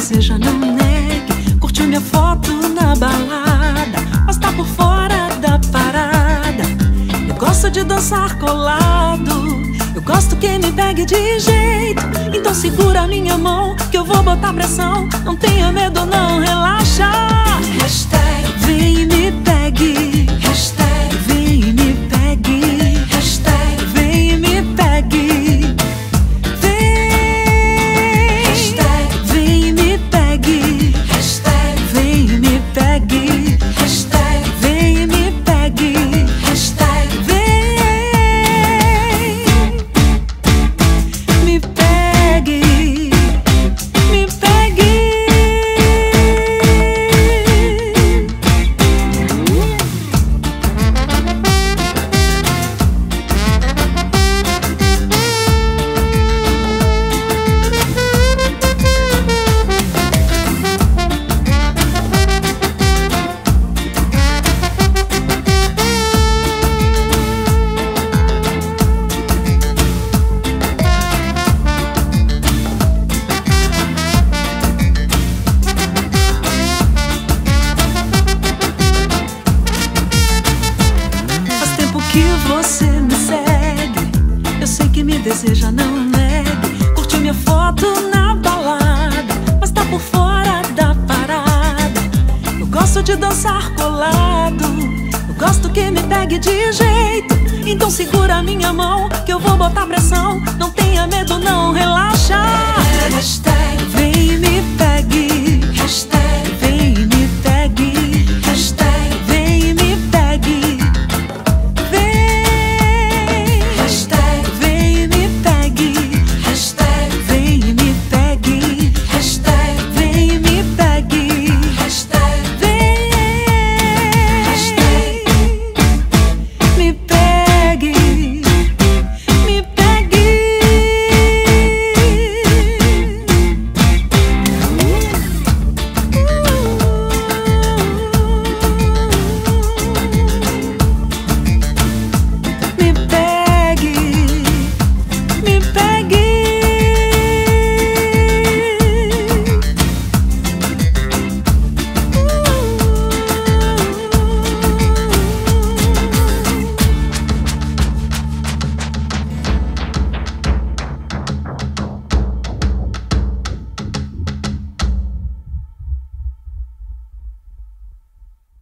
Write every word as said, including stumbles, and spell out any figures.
deseja, não negue. Curtiu minha foto na balada, mas tá por fora da parada. Eu gosto de dançar colado, eu gosto que me pegue de jeito. Então segura a minha mão que eu vou botar pressão. Não tenha medo, não, relaxa. Hashtag vem e me pegue. Hashtag vem e me pegue. Hashtag vem e me pegue. Vem. Hashtag vem e me pegue. Hashtag vem e me pegue. Hashtag vem e me pegue. Hashtag vem me pegue. Me pegue. Que você me segue, eu sei que me deseja, não negue. Curtiu minha foto na balada, mas tá por fora da parada. Eu gosto de dançar colado, eu gosto que me pegue de jeito. Então segura a minha mão que eu vou botar pressão. Não tenha medo, não, relaxa. Hashtag vem e me pegue. Hashtag